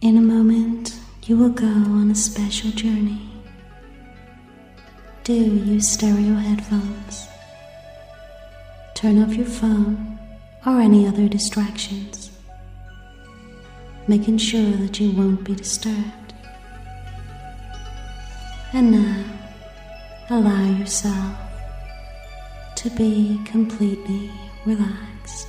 In a moment, you will go on a special journey. Do use stereo headphones. Turn off your phone or any other distractions, making sure that you won't be disturbed. And now, allow yourself to be completely relaxed.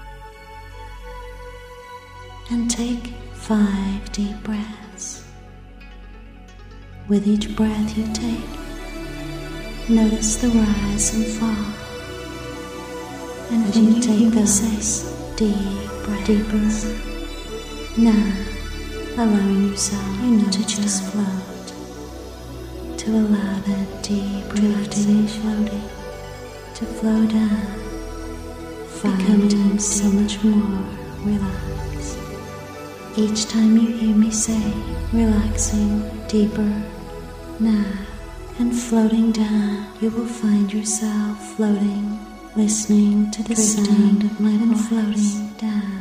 And take 5 deep breaths. With each breath you take, notice the rise and fall. And as you take those deep breaths, deeper, now allowing yourself to just float, to allow that deep drifting and floating to flow down, becoming so much more relaxed. Each time you hear me say, relaxing deeper now and floating down, you will find yourself floating, listening to the sound of my voice, floating down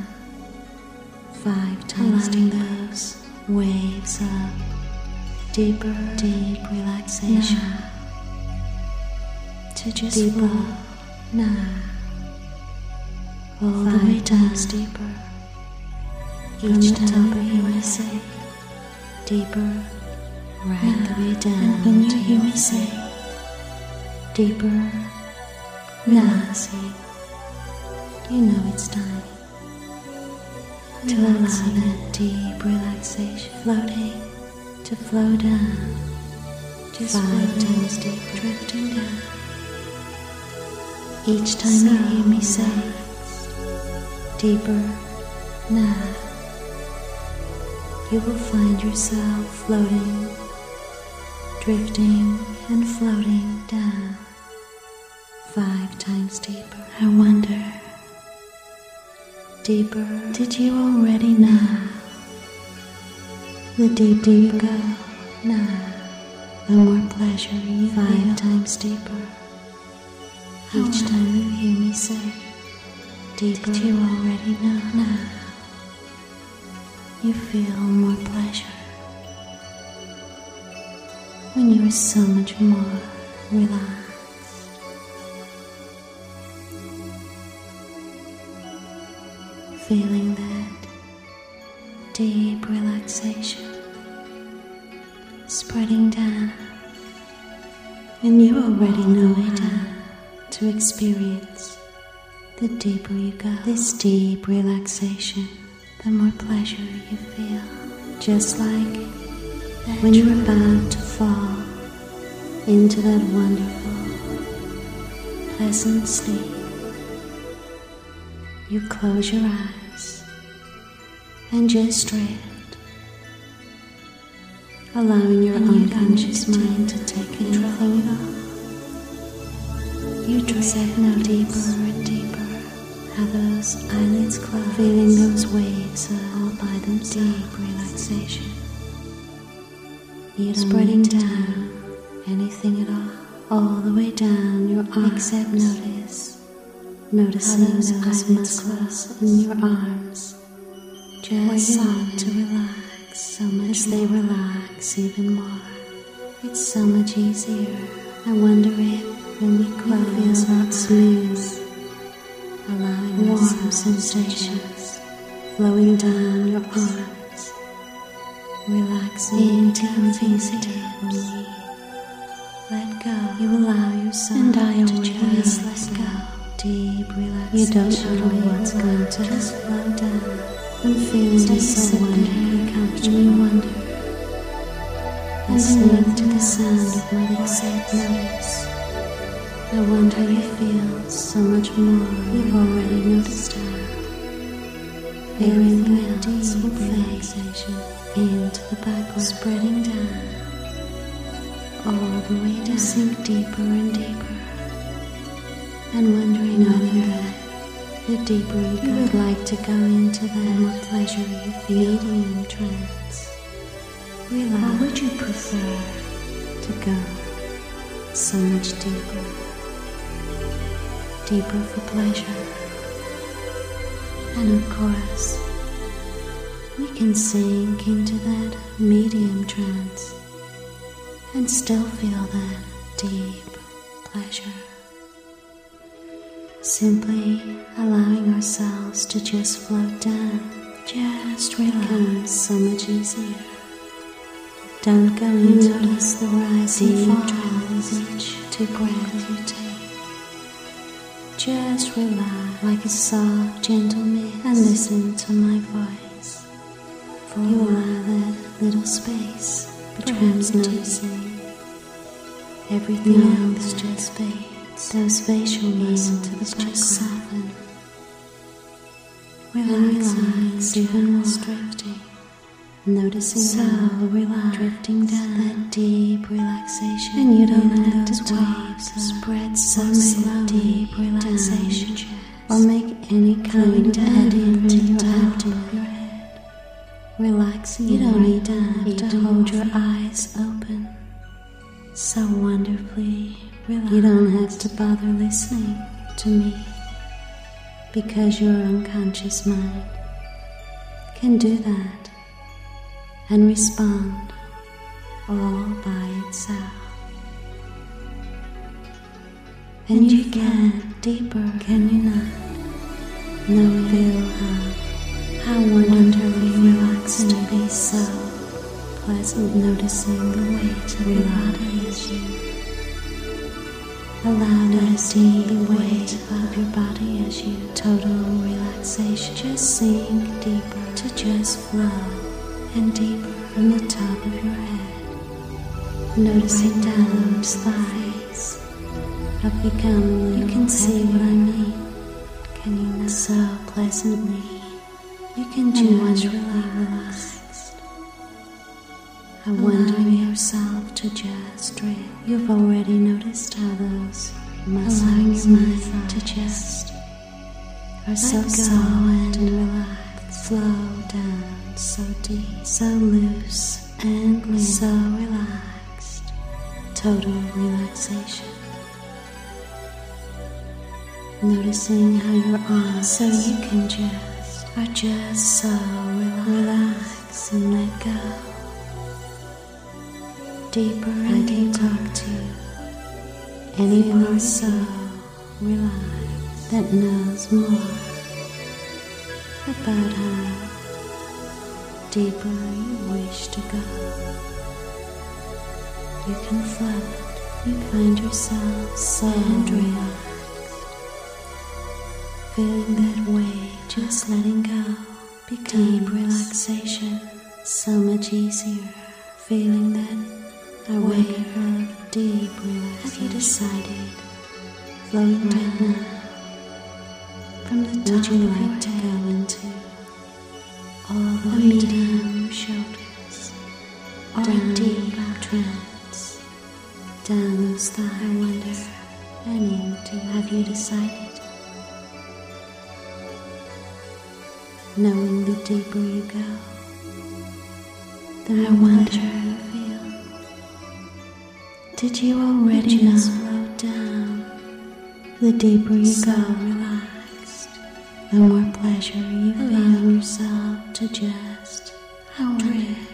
5 times, allowing those waves of deeper, deep relaxation to just flow now, all the way down, deeper. Each time you hear me say, deeper, right the way down. And when you hear me say, deeper, relaxing, you know it's time to allow that deep relaxation floating to flow down, just 5 times deeper, drifting down. Each time you hear me say, deeper, now, you will find yourself floating, drifting and floating down 5 times deeper. I wonder, deeper, did you already know? The deeper you go now, the more pleasure you feel. 5 times deeper. Each time you hear me say, deeper, did you already know? Now, you feel more pleasure when you are so much more relaxed. Feeling that deep relaxation spreading down, and you already know how to experience the deeper you go. This deep relaxation, the more pleasure you feel, just like when you're about to fall into that wonderful, pleasant sleep. You close your eyes and just drift, allowing your unconscious mind to take control. You drift now deeper and deeper. How those eyelids close, feeling those waves all by themselves. Deep relaxation, spreading down anything at all the way down your arms. Except noticing those muscles in your arms just start to relax so much as they relax even more. It's so much easier. I wonder if when we close our smooth, allowing warm sensations flowing down your arms, relaxing into your fingertips. When we let go, you allow yourself to just let go. Deep relaxation. You don't know what's going to just flow down and feeling so wonderfully comfortable. You wonder, listening to the sound of my notice. I wonder you feel so much more. You've already noticed how everything else will fade into the background, spreading down all the way to sink deeper and deeper, and wondering knowing that the deeper you would like to go into that, the more pleasure you feel in trance. Relax. Or would you prefer to go so much deeper? Deeper for pleasure, and of course We can sink into that medium trance and still feel that deep pleasure. Simply allowing ourselves to just float down, just relax, so much easier. Don't go into notice the rising fall with each deep breath you take. Just relax like a soft, gentle mist and listen to my voice. For you allow that little space between noticing everything else just fades. Those facial muscles just soften. Relax even more, drifting. Noticing how relaxed, drifting down that deep relaxation, and you don't have to waves spread so slow, deep relaxation, or make any kind of heading to your abdomen, your head. Relaxing, you don't need to hold your eyes open. So wonderfully relaxed. You don't have to bother listening to me, because your unconscious mind can do that and respond all by itself. And you can deeper, can you not? Feel how wonderfully relaxing to be so pleasant, noticing the weight of your body as you allow that deep weight of your body as you total relaxation. Just sink deeper to just flow and deeper from the top of your head, noticing down those thighs have become a little. You can see what I mean, can you not? So pleasantly, you can just relax, allowing yourself to just drift. You've already noticed how those muscles, allowing your mind to just are so soft and relaxed, flow down. So deep, so loose and so relaxed, total relaxation. Noticing how your arms, so you can are just so relaxed and let go. Deeper and deeper. Talk to anyone so relaxed that knows more about how deeper you wish to go. You can float, you find yourself so relaxed, feeling that way, just letting go, deep relaxation, so much easier, feeling that wave of deep relaxation. Have you decided, flowing right now, from the top of your head to go into all the way down your shoulders, down deep trance, down those thighs. I wonder, and into. Have you decided? Knowing the deeper you go, the more pleasure you feel. Did you already just float down? The deeper you go, relaxed, the more pleasure you feel. Allow yourself to just drift.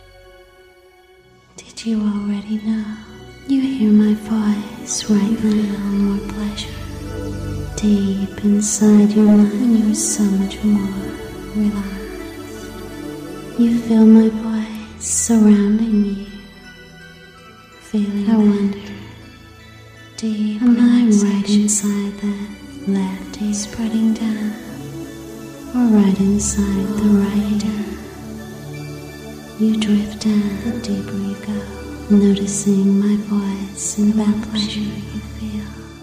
Did you already know? You hear my voice right now. More pleasure deep inside your mind, and you're so much more relaxed. You feel my voice surrounding you, feeling I wonder deep. Am I right inside that left ear, spreading down, or right inside the right ear? You drift down the deeper you go, noticing my voice and that pleasure you feel.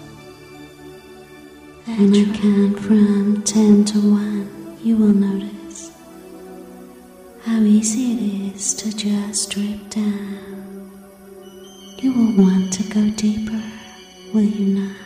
When I count from 10 to 1, you will notice how easy it is to just drift down. You will want to go deeper, will you not?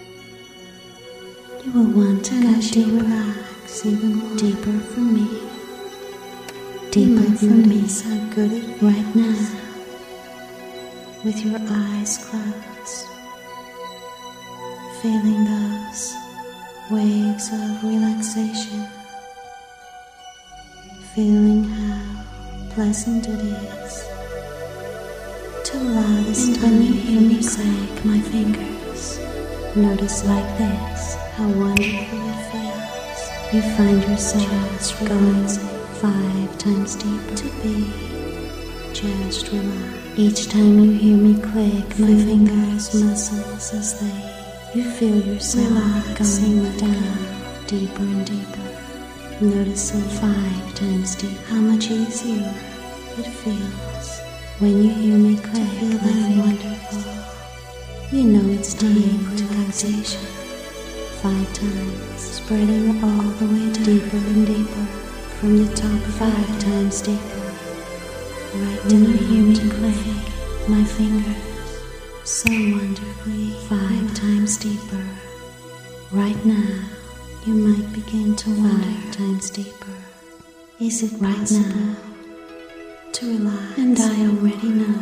You will want to go deeper, relax even more, deeper for me, deeper for me. So good at it right now, with your eyes closed, feeling those waves of relaxation, feeling how pleasant it is to allow this time. When you hear me click my fingers, notice like this how wonderful it feels. You find yourself going 5 times deeper to be just relax. Each time you hear me click my fingers, muscles as you feel yourself going down deeper and deeper, noticing 5 times deeper how much easier it feels when you hear me click my wonderful. You know it's deep relaxation. 5 times, spreading all the way down, deeper and deeper, from the top 5 times deeper. Right when you hear me click my fingers, so wonderfully 5 times deeper. Right now, you might begin to wonder 5 times deeper. Is it right now to relax? And I already know.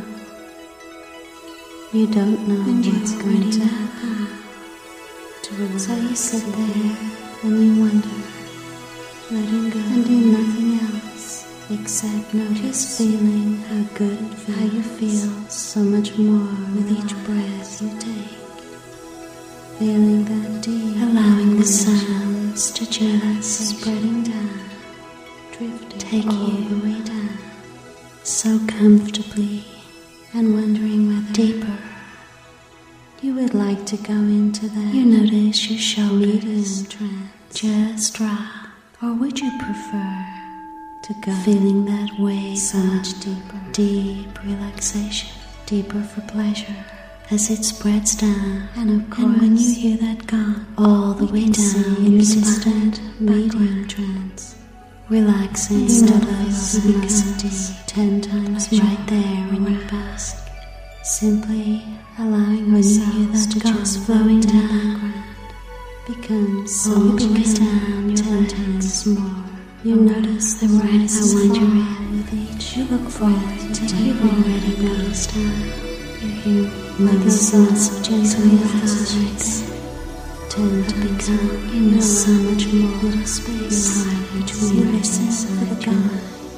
You don't know what's going to happen to relax. So you sit there and you wonder, letting go and do nothing else except notice, feeling how good it feels, how you feel so much more with each breath you take, feeling that deep, allowing the sounds to just spreading down, drifting, take all the way down, so comfortably, and wondering whether deeper you would like to go into that. You notice your shoulders just drop, or would you prefer to go feeling that way so much deeper? Deep relaxation, deeper for pleasure as it spreads down. And of course, and when you hear that gong all the way down in the distant medium trance, relaxing steadily becomes 10 times right there in your bask, simply allowing yourself to just flowing down becomes so much down 10 times more. You notice the rise and fall with each. You look forward to you've already noticed how you hear like the sounds of gentle relaxation. 10 to become, you know, so much more little space between you listen for the God.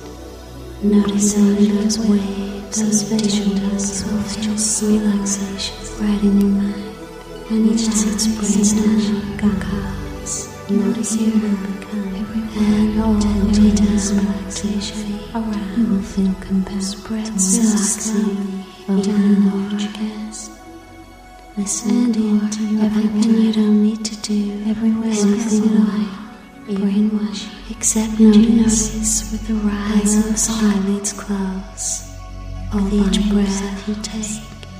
Noticing those waves, those visions of just relaxation right in your mind. And each time it spreads down, goes. Notice you will become and all the way down relaxation around. You will feel compelled, spreads relaxing down your chest. Listen into your and you don't need to do anything at all. Brainwash, except notice with the rise of those eyelids close. With each breath you take,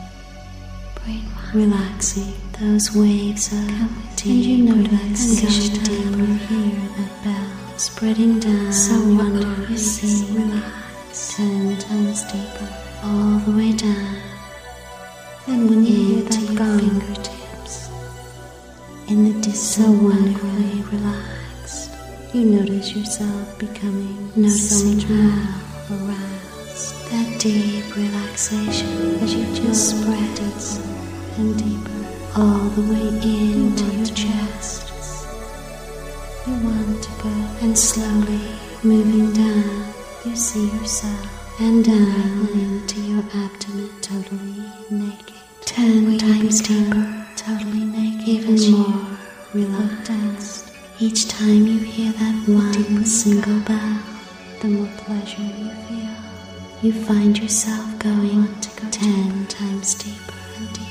relaxing those waves of deep, and you notice and deeper. You hear that bell spreading down, so wonderfully see relax 10 times deeper, all the way down. Then when you hear that gong, fingertips in the distance, so wonderfully relaxed, you notice yourself becoming so much more aroused. That deep relaxation as you just spread deeper and deeper, all the way into your chest. You want to go, and slowly moving down, you see yourself, and down into your abdomen, totally naked. 10 times deeper, totally naked, even more relaxed. Each time you hear that one single bell, the more pleasure you feel. You find yourself going 10 times deeper and deeper.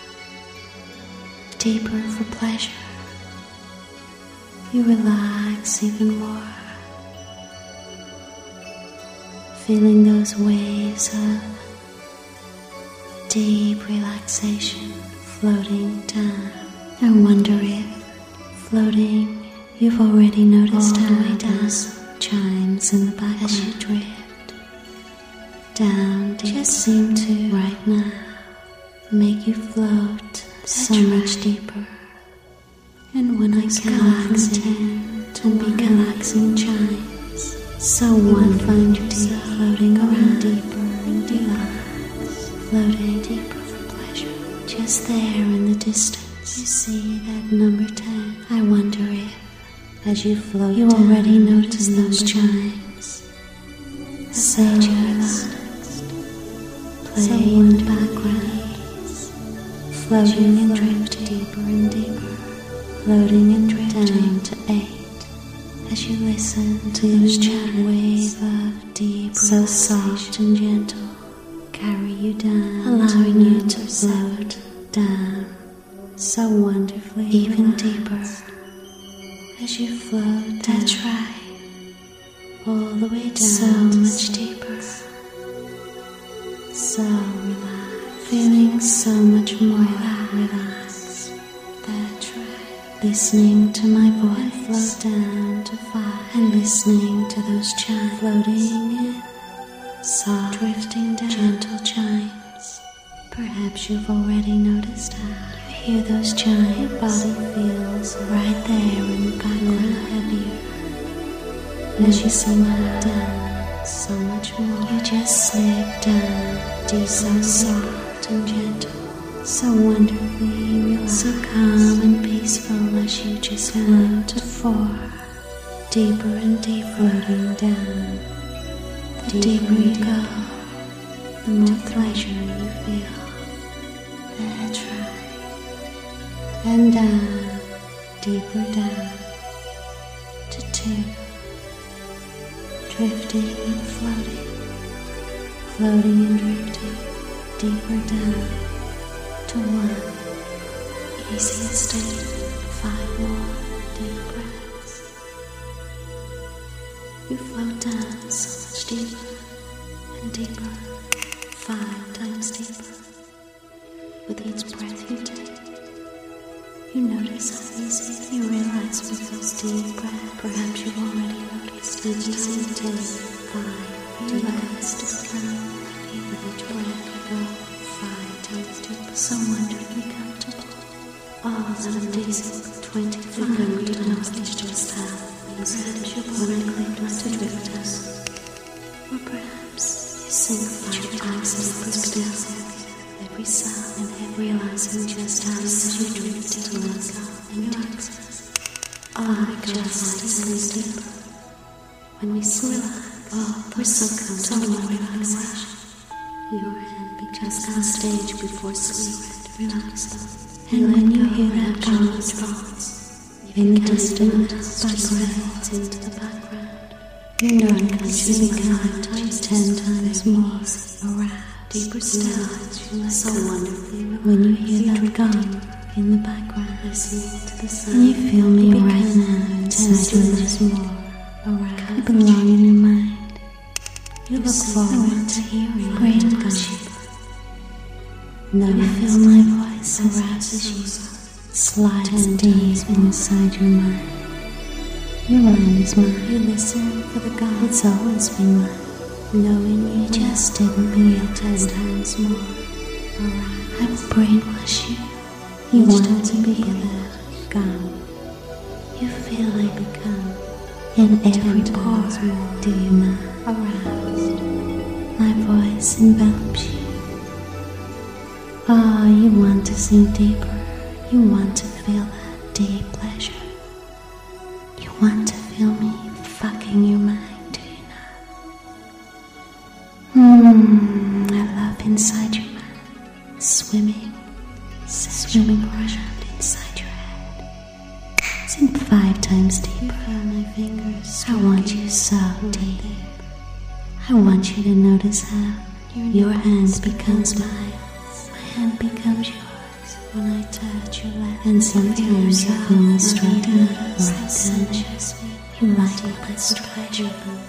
Deeper for pleasure. You relax even more, feeling those waves of deep relaxation floating down. I wonder if floating, you've already noticed how those chimes in the background as you drift down deep just seem to right now make you float so much deeper. And when I relax and be relaxing chimes, so one find yourself floating around deeper and deeper, floating deeper for pleasure. Just there in the distance, you see that number 10. I wonder if, as you float, you already notice those chimes so relaxed, play in the background, floating and drifting deeper and deeper, floating and drifting down to 8. As you listen to this gentle wave of deep, so soft and gentle, carry you down, allowing you to float down so wonderfully, even deeper. As you float, that's right, all the way down, so much deeper, so relaxed, feeling so much more relaxed. That's right. Listening to my voice, float down to 5, and listening to those chimes, floating in, soft, drifting down, gentle chimes. Perhaps you've already noticed how you hear those chimes. Your body feels right there in the background, heavier. As you sink down so much more, you just slip down, deep, so soft and gentle, so wonderfully relaxed, so calm and peaceful as you just float to 4, deeper and deeper, floating down. The deeper you go, the more pleasure you feel. That's right. And down, deeper down to 2, drifting and floating, floating and drifting deeper down to 1. Easy and steady. 5 more deep breaths. You float down so much deeper and deeper, 5 times deeper. With each breath you take, you notice how easy you realize with those deep breaths. Perhaps you've already noticed how easy it is. 5 deep breaths to become heavy. With each breath you go 5 times deeper, so wonderfully comfortable. All that amazing 25 you notice just how easy you've already learned to drift us. Or perhaps you sing 5 times deeper. Every sound and every realizing just how you drift to love and access. Just as deeper. When we sleep, we're so comfortable in relaxation. Your hand becomes on stage before sleep, relax. And when you hear that calmest thoughts, in the distant background, into the background, you know unconsciously become 10 times more around. Deeper still, so wonderfully. When you hear that gong in the background, listening to the sound, and you feel me right now inside you more around. You belong in your mind. You look forward to hearing great gong. Now you feel my voice arouses you, slides deep inside your mind. Your mind is mine. You listen for the gong. It's always been mine. Knowing you just didn't feel 10 times more around. I will brainwash you. You want to be that gone. You feel I become in every pore. Do you not? Aroused. My voice envelops you. You want to sink deeper. You want to feel that deep pleasure. You want to feel me fucking your mind. I love inside your mind, swimming around inside your head. Sink 5 times deeper. My fingers. I want you so deep. I want you to notice how your hand becomes mine. My hand becomes yours when I touch your left. And sometimes you feel me stroking right down there. You like it, but stretch your boot.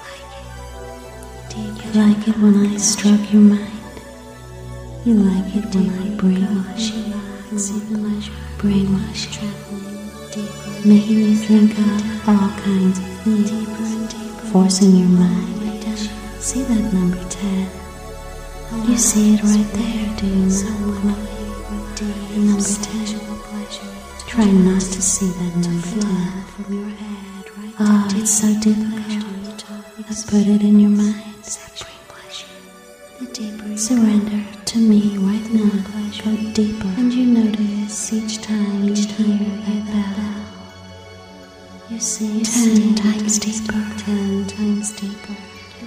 You like it when I stroke your mind. You like it when I brainwash you. Brainwash traveling, making you think of all kinds of things, forcing your mind. See that number 10? You see it right there, do you not? The number 10. Try not to see that number 10. It's so difficult. I put it in your mind. Surrender to me right now. Go deeper, and you notice each time you hear that bell. You see 10 times deeper, 10 times deeper. You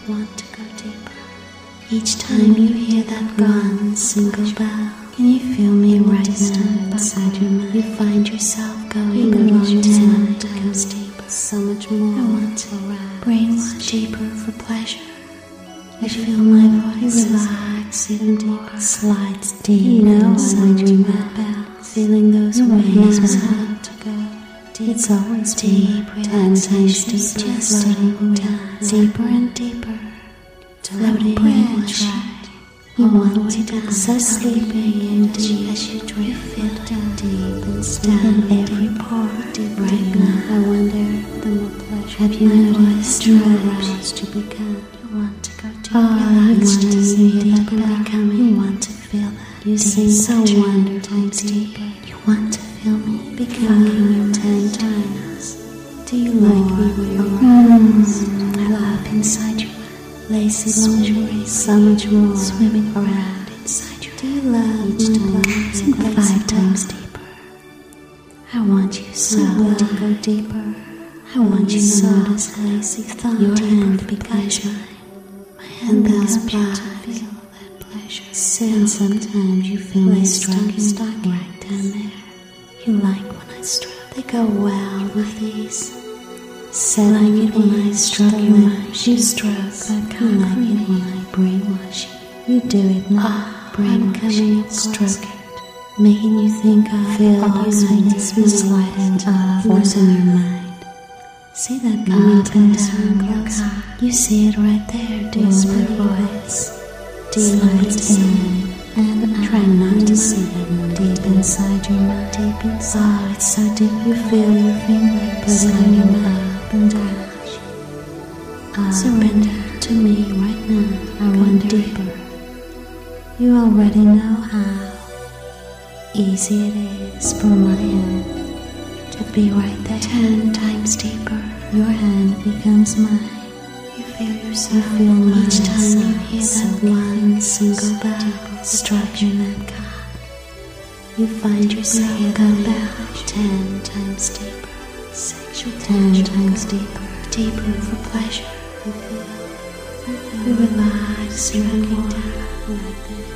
want to go deeper. Each time you hear that one single bell, can you feel me right now inside your mind? You find yourself going along 10 times deeper, so much more. I want to brainwash deeper for pleasure. You feel my voice relax even deeper, slides deep inside your mind, feeling those waves. I want to go deeper. It's always deep, 10 times deeper, just floating down, deeper and deeper, floating bridge. You want to go so sleeping and deep as you drift. You feel down deep and down every pore. Deep right now. I wonder the more pleasure. Have you noticed how aroused you become? You want to go deep. Relax to see that becoming. You want to feel that. You seem so wonderfully deep. You want to feel me becoming 10 times. Do you like me where you are? I love inside you. Lacy lingerie, so much more, swimming around inside your. Do you love each time 5 times deeper? I want you so to go deeper. I want you to notice lacy thought your hand becomes mine. My hand goes by to feel that pleasure. And sometimes you feel me stroking right down there. You like when I stroke. They go well with these. Like it when I stroke your mind, you stroke. I like it when I brainwash you. You do it now, brainwash you, stroke it, making you think I feel all kindness was lightened up, forcing your mind. See that coming down close? You see it right there, dear voice. Slides in and try not to see it deep inside your mind. Deep inside, oh, it's so deep. You feel your fingers putting your mouth. Surrender to me right now. I want deeper. You already know how easy it is for my hand to be right there. 10 times deeper. Your hand becomes mine. You feel yourself. You feel each time you hear that one single bell striking that cock. You find yourself going back 10 times deeper. Sexual 10 times deeper, deeper for pleasure. You relax, stroking down right there,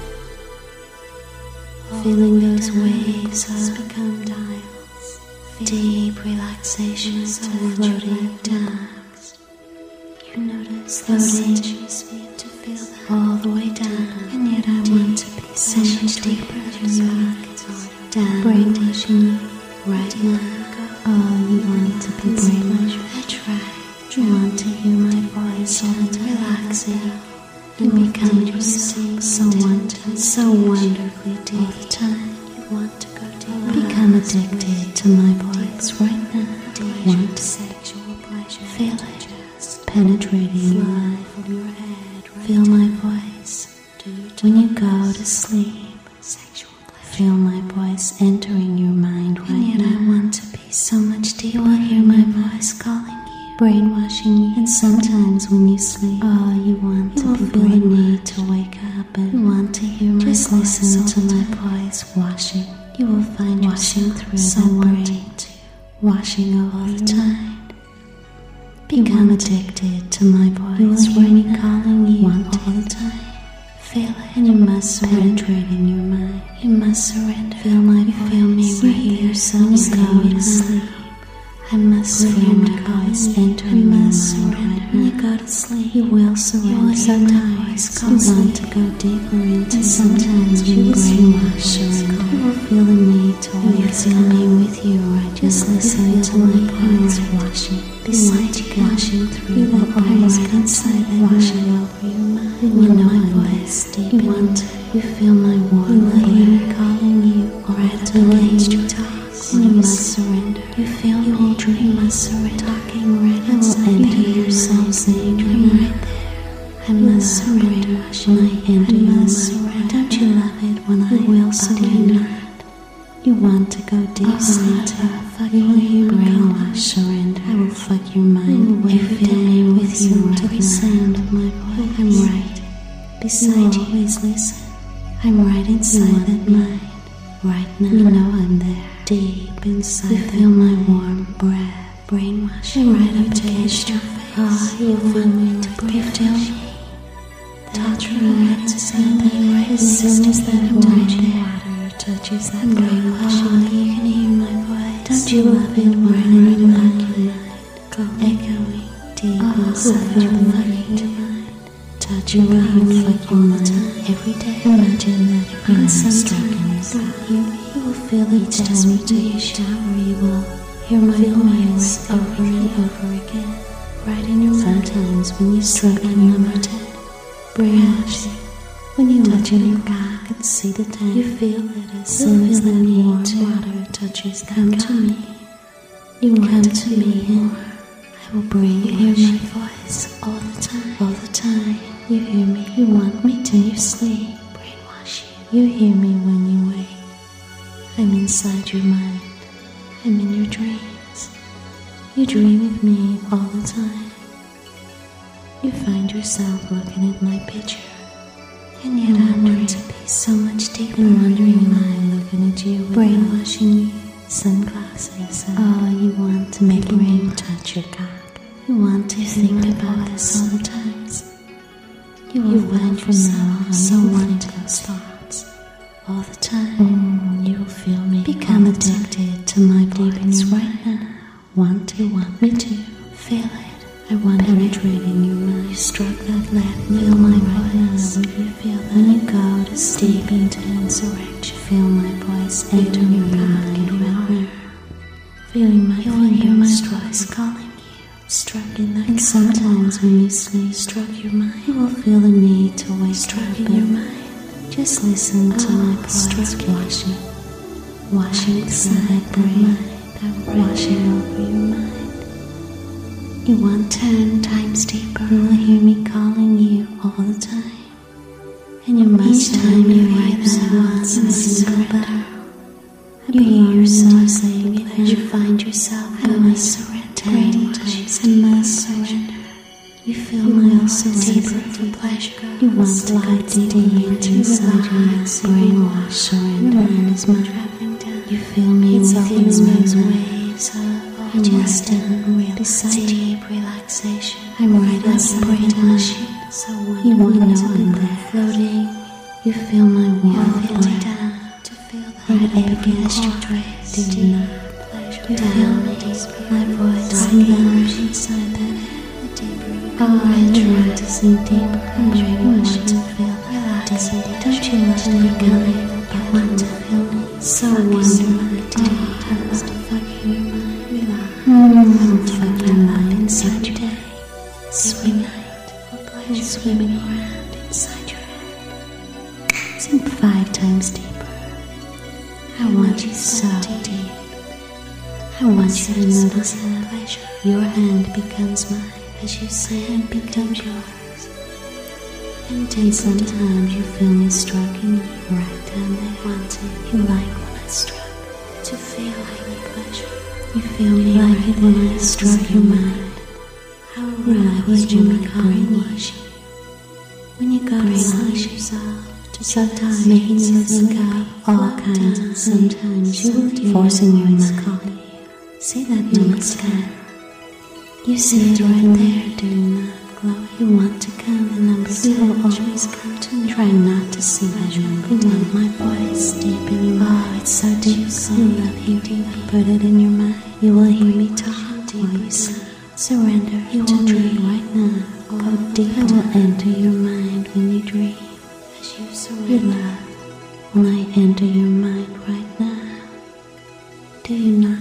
feeling those waves become dials. Deep relaxation until floating down. You notice those edges to feel that all the way down, and yet I want to be so much deeper. Just down, brainwashing you right now. Oh, you want to be brainwashed. That's right. You want to hear my voice all the time, relaxing and become yourself so wonderfully deep all the time. You want to go deep. Become addicted to my voice right now. Want sexual pleasure. Feel it just penetrating your life from your head. Feel my voice when you go to sleep. Feel my voice entering your mind right now. And yet I want to be so much deeper. You will hear my voice calling you, brainwashing you. And sometimes when you sleep, oh, you want to feel the need to wake up and you want to hear my voice. Just listen to my voice washing. You will find washing through so brain, washing all the time. Become addicted to my voice when you're calling you all the time. Feel it, and you must penetrate in your mind. You must surrender. Feel my voice. Feel me right here, so you go to sleep. I must feel my voice enter in your mind. When you go to sleep, you will surrender. Sometimes you want to go deeper into. Sometimes when you brainwash surrender, you will feel the need to always feel me with you. Right, just listen to my voice washing beside you, washing through. You will always inside that washing over your mind. You know my voice deep. You want to. You feel my warm love calling you right against your talks. And you must surrender. You feel me dream. You must surrender. Talking right inside. I will enter yourself saying dream right there. I must surrender. When I enter your mind, don't you love it when I will surrender? You want to go deep into fucking brainwash surrender. I will fuck your mind every day with you right to the sound of my voice. I'm right beside you. Always listen. I'm right inside that mind. Right now, you know I'm there. Deep inside, you feel my warm breath. Brainwash. I'm right up against your face. You feel me to breathe me. Touch right to send that right as soon as that warm water touches that brainwashing. You can hear my voice. Don't you love it when your mind echoing deep inside your mind? Touch your mind like all the time, every day. Imagine that and sometimes you will feel it each time you take a shower. You will hear my voice over and over again, right in your mind. Sometimes when you sleep on number 10, brainwashing. When you touch your back and see the tank, you feel it as soon as that warm water touches that. Come to me. You come to me and I will bring you. Hear my voice all the time. All the time. You hear me. You want me to. You sleep. Brainwash you. You hear me when you wake. I'm inside your mind. I'm in your dreams. You dream of me all the time. You find yourself looking at my picture. And yet I want to be so much deeper. Wondering why I'm looking at you, brainwashing you. Sunglasses. Oh, you want to make rain touch your cock. You want to think about this all the times. You will find yourself so wanting those thoughts all the time. You will feel me become addicted to my voice right now. Want me to feel it. I want to penetrate in your mind. You struck that left. Feel my voice. Will you feel that? When you go to sleep into insurrection, feel my voice enter your mind right now. Feeling my voice calling you. Struck in that. And sometimes when you sleep, struck your mind, you will feel the need to wake up in your mind. Just listen to my voice washing inside that brain, washing over your mind. You want 10 times deeper. You will hear me calling you all the time. And you must time you hear that once and surrender. You hear yourself saying it as you find yourself. I must surrender. 10 times and must surrender. You feel my also deeper for pleasure. You want to go deeper into inside your mind. Brainwash, surrender, and is mine. You feel me with these waves of just beside deep relaxation. I'm right on the brainwash. So you want to be there floating. You feel my warm feeling down to feel that right up against your waist. Do not you feel me? My voice lounge inside that head. The deeper you go, I try to sink deeper. I'm brainwashed to feel relaxing. Don't you love me coming? You want to feel me so wonderful. I must fuck your mind. Relax. Fuck your mind inside your day. Swim night for pleasure. Swimming around inside your head. Sink 5 times deeper. I want you so deep. I want you to notice that your hand becomes mine as you say and becomes yours. And then sometimes you feel me stroking you right down there. Want to. You like when I struck to feel like pleasure. You feel me like it when I struck your mind. How right was you brainwashing? When you go to wash yourself. Sometimes making you think of all kinds of. Sometimes you will be forcing your mind. See that number 10. You see it right there, do not glow. You want to come, the number 10 will always come to me. Try not to see that number 10. You want my voice deep in your mind. Oh, it's so deep, you love hearing me. Put it in your mind. You will hear me talk while you sleep. Surrender to me right now. Go deep. I will enter your mind when you dream. As you surrender, your love will I enter your mind right now. Do you not?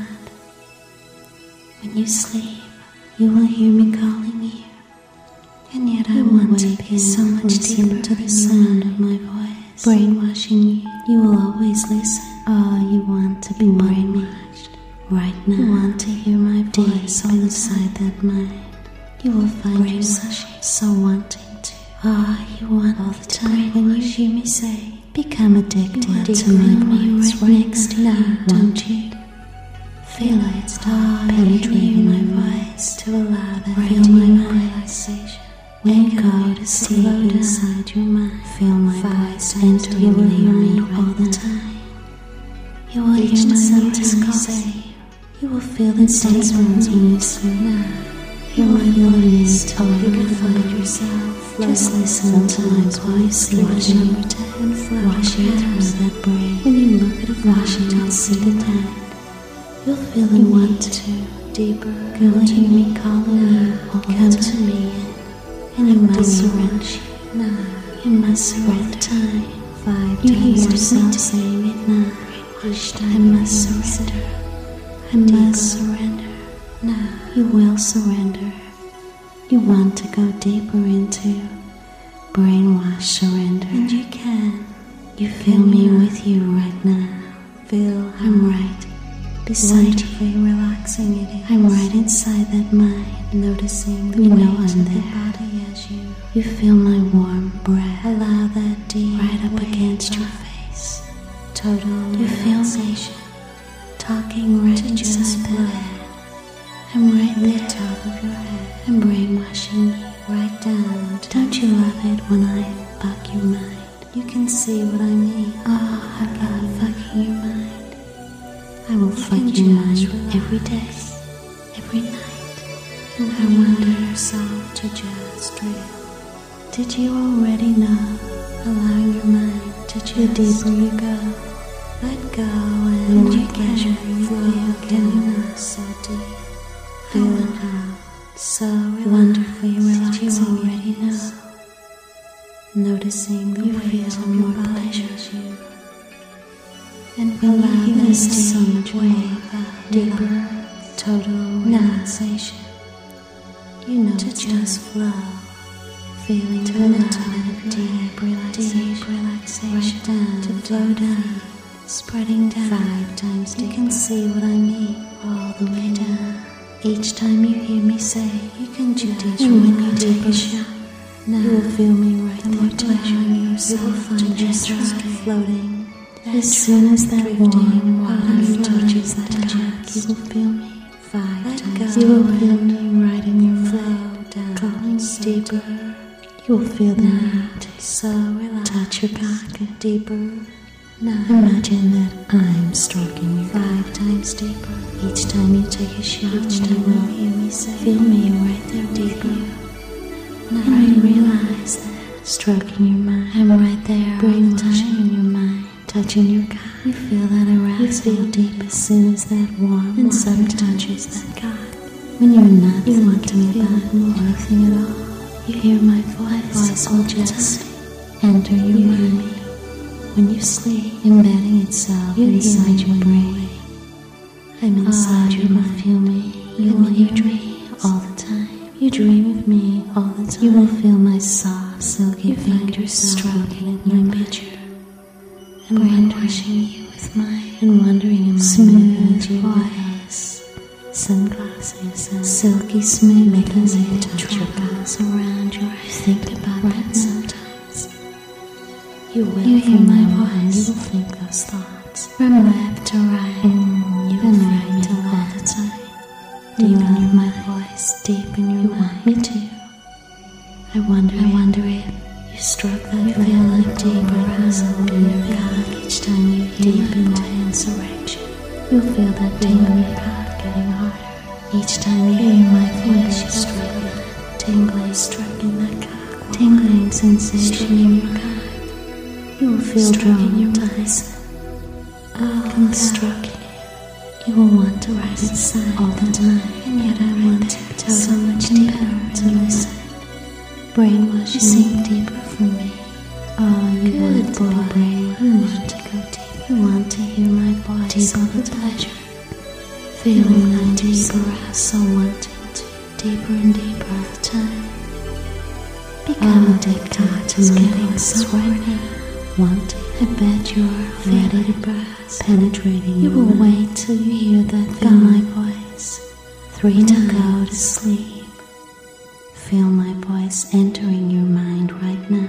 When you sleep, you will hear me calling you. And yet I want to be so much deeper to the sound of my voice. Brainwashing you, you will always listen. Oh, you want to be brainwashed right now. You want to hear my voice all inside that mind. You will find yourself so wanting to. Oh, you want all the time when you hear me say, become addicted to my voice right next to you, don't you? Feel it start penetrating my voice to allow that feel my relaxation. When you go to sleep inside your mind, feel my voice enter your mind all the time. You will hear my voice say, you will feel the sense when you sleep now. hear my voice. You can find yourself. Just listen to my voice. Watch number 10 washing through that brain. When you look at a washing, I'll see the 10. You'll feel the want to deeper. Go and hear me calling you. Come to me, and you must surrender. Now you must surrender. Time 5 you hear yourself saying it now. I must surrender. I must surrender. Now you will surrender. You want to go deeper into brainwash surrender, and you can. You feel me with you right now. Feel I'm right beside you, relaxing it is. I'm right inside that mind, noticing the weight of the body as you feel my warm breath. Allow that deep right up against your face. Total you relaxation. Feel me talking right inside that head. I'm right there, top of your head. I'm brainwashing you right down. Don't you love it when I fuck your mind? You can see what I mean. Oh, I love fucking your mind. I will fuck your mind every day, every night. I wonder yourself to just drift. Did you already know? Allowing your mind to just the deeper you go, let go and you pleasure flow. Can you know so deep? Feel it out so wonderfully relaxing. Did you already know? Noticing the weight of your pleasure. And when allow you this so much wave, deeper, total relaxation, you know to just flow, feeling to allow deep relaxation, right down to flow down, spreading down 5 times deeper. You can see what I mean, all the way down. Each time you hear me say, you can just when you take a shower. Now you will feel me right there, pleasuring yourself. You will find yourself floating. As soon as that warm water touches that cock, you will feel me 5 times. You will feel me right in your flow down, going deeper. You will feel the need to so relax. Touch your cock deeper. Now imagine that I'm stroking you 5 times deeper. Each time you take a shot, each time you will hear me say, feel me right there deeper. Now I realize that stroking your mind, I'm right there, brainwashing in your mind. Touching your cock, you feel that arousal. You feel deep as soon as that warm and sudden touches that cock. When you're not you want to feel anything at all, you hear my voice will just enter your mind. When you sleep, embedding itself inside your brain. I'm inside your mind. Feel me. You will hear me all the time. You dream of me all the time. You will feel my soft, silky fingers stroking in your picture. And brainwashing you with mine, and wandering in my smooth voice, sunglasses and silky smooth, making me touch your glass around your eyes. You think about that sometimes. You will hear my voice. You will think those thoughts from left to right. You will right to all the time. Deep in your my voice, deep in your mind. Me too. I wonder if you stroke that, you feel like deep arousal in your cock each time you deep intense erection. You'll feel that tingle in your cock getting harder. Each time you hear my voice, you stroke that tingling, stroking that cock, tingling sensation in your cock. You will feel drawn your ties. Oh, come stroking it. You will want to rise inside all the time, and yet I want to go so much deeper to listen. Brainwashing seem deeper for me. Oh, you good want to be brainwashed. You want to go deep. You want to hear my voice all the pleasure. Feeling that deeper, so wanting to deeper and deeper all the time. Become addicted to my voice right now. Wanting. I bet you're ready to burst. Penetrating. You will wait till you hear that. Feel my voice 3 times. Go to sleep. Feel my voice entering your mind right now.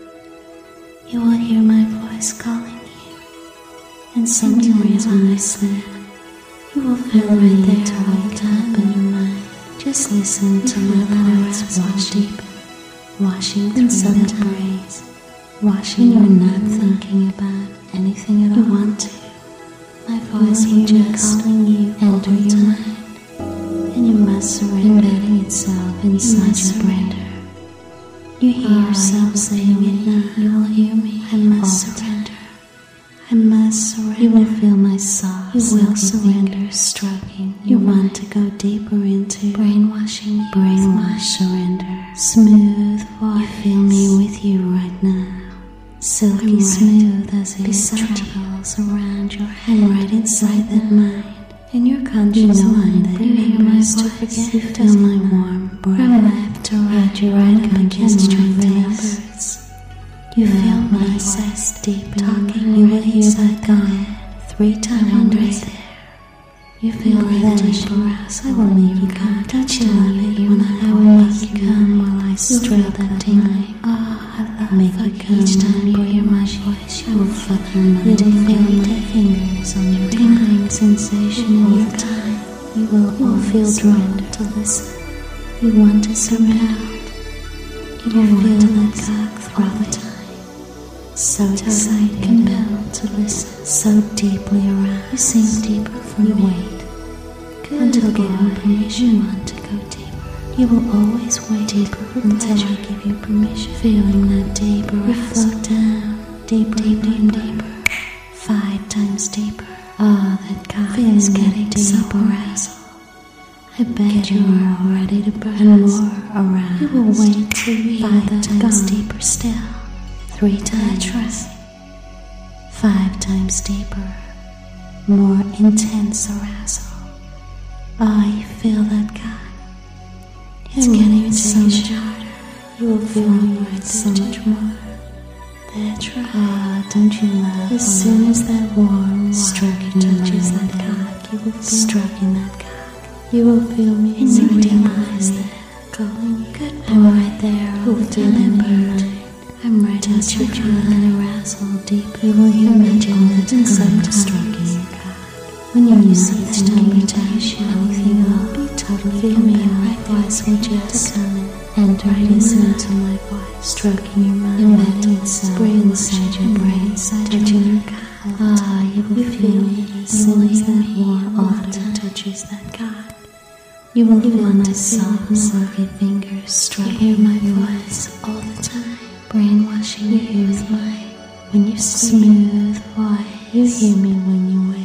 You will hear my voice calling you. And sometimes when I sleep, you will feel right there to wake up in your mind. Just listen to my voice wash deep, washing through that brains, washing you're not thinking about anything at all. You want to. My voice will just calling you enter your mind, and you must surrender, embedding itself inside your brain. You hear yourself saying it now. You will hear me. I must surrender. I must surrender. You will feel my soft, you will surrender, stroking. You want to go deeper into brainwashing me. Brainwash, surrender. Smooth voice. You feel me with you right now. Silky smooth as it travels around your head and right inside that mind. In your conscious mind that you hear my voice, you feel my warm breath from left to right, your right against your face. You feel my voice deep talking. You will hear that God 3 times right there. You feel that deep arousal. I will make you come. Don't you love it when I will make you come while I stroke that tingling? Oh, I love make you come each time you hear my voice. You will fuck your mind. You will feel my fingers on your tingling sensation all the time. You will feel drawn to listen. You want to surround. You will feel that cock all the time. So excited, compelled to listen, so deeply around. You sink deeper from you wait. Good until given permission, you want to go deeper. You will always wait deeper until I give you permission. Feeling that deeper, you float down, deeper, deeper, 5 times deeper. Ah, that cock is getting deeper arousal. I bet you are all ready to burst and more around. You will wait till you hear that times deeper still. 3 times, right. 5 times deeper, more intense arousal. Ah, you feel that cock. It's getting so much harder. You will feel me right so much more. That's right. Ah, don't you love? As soon as that warm stroking touches that cock, you will feel stroking that cock. You will feel me and you realize that calling you. Good boy, right there. You will feel that burn. I'm ready to touch you with an arousal deep. You will hear me gently and sometimes stroking your cock. When you see this temptation, everything will be totally feel me. My voice will just come in and listen to my voice, stroking your mind, embedding itself inside your brain, touching your cock. Ah, you will feel me as soon as that warm water touches that cock. You will feel my soft, silky fingers stroking my voice all the time. Brainwashing you with mine. When you smooth voice, you hear me when you wake.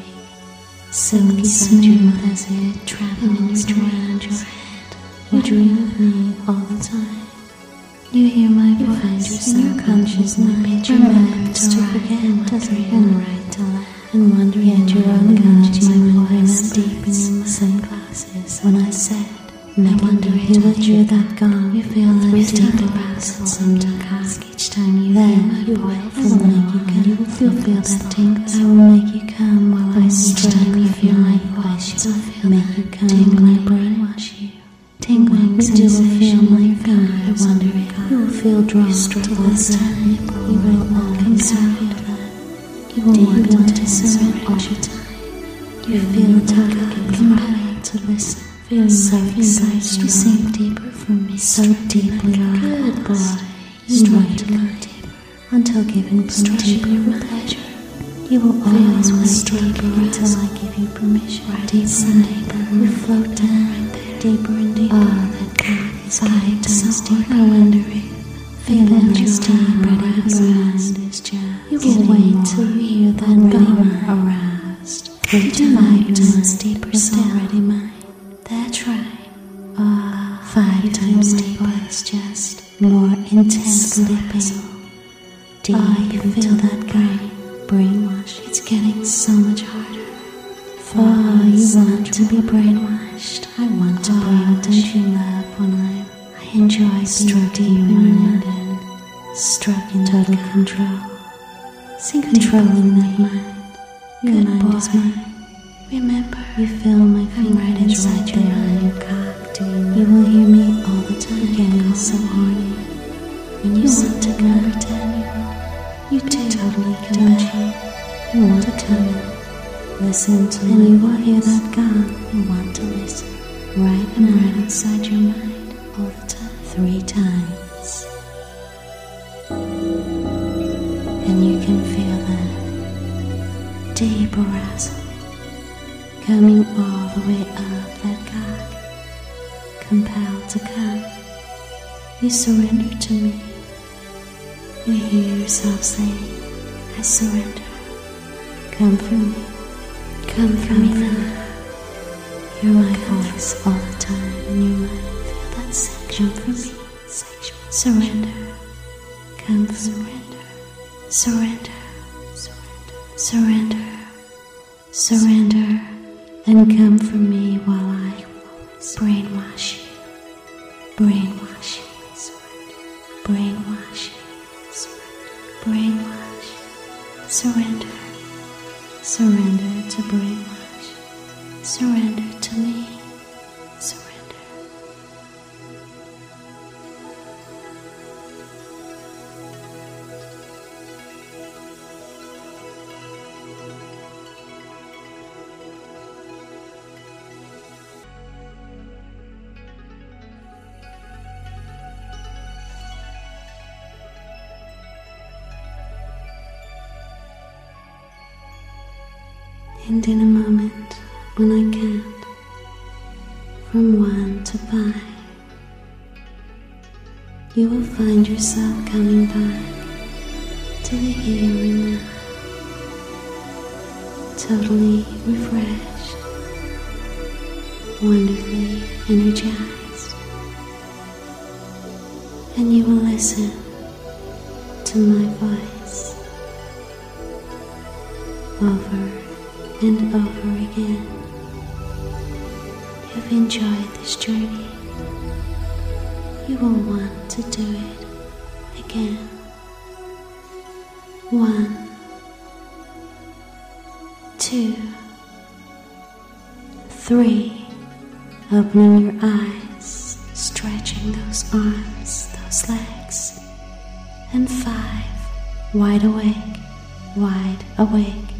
Silky smooth as it travels around your head. You dream of me all the time. You hear my voice in your conscious mind. Remember to forget, doesn't and right to left, and wondering at your own conscious mind. Not deep in your sunglasses when I said. I wonder if you will hear that gong. You feel that deep arousal sometimes. Each time you hear my voice, I will make you come. You will feel that tingle. I will make you come while I stroke. Each time you hear my voice, you will feel make you come. Tingling, brainwash you. Tingling, you will feel my fingers. I wonder if you will feel drawn to listen. You will always feel that. You will want to surrender all your time. You feel totally compelled to listen. Feeling so excited to sink deeper for me, so deeply. Good boy, you want to go deeper until given permission with pleasure. You will always wait deeper until I give you permission. Right deeper and deeper, you float down right there, deeper and deeper. Ah, that cock is 5 times deeper. I wonder if feeling just deep, ready to burst is just. You will wait till you hear that gong aroused. 3 to 5 times deeper, still already mine. That's right. 5 times deeper is just more intense sleeping. Deep you feel that great brainwash. It's getting so much harder. For you want to be brainwashed. I want to brainwash. Don't you love when I enjoy stroking your mind and stroking total control. Controlling that mind. Your mind is mine. Remember, you feel my finger right inside your eye, your cock, do you will hear me all the time, getting so horny. When you want to number 10, you do totally don't you? You want to come in, listen to and you will hear that gong. You want to listen, right inside your mind, all the time, 3 times. And you can feel that deep arousal coming all the way up that cock. compelled to come. You surrender to me. You hear yourself saying, I surrender. Come for me. Come for me now. Hear my voice all the time in your mind. Feel that section for me. Sexual. Surrender. Come surrender. Surrender. Surrender. Surrender. And come for me while I brainwash you. Brainwash you. Brainwash you. Brainwash. Surrender. Surrender to brainwash. Surrender to me. Surrender. And in a moment, when I count from 1 to 5, you will find yourself coming back to the here and now, totally refreshed, wonderfully energized, and you will listen to my voice over and over again. You've enjoyed this journey. You will want to do it again. 1, 2, 3. Opening your eyes, stretching those arms, those legs. And 5. Wide awake, wide awake.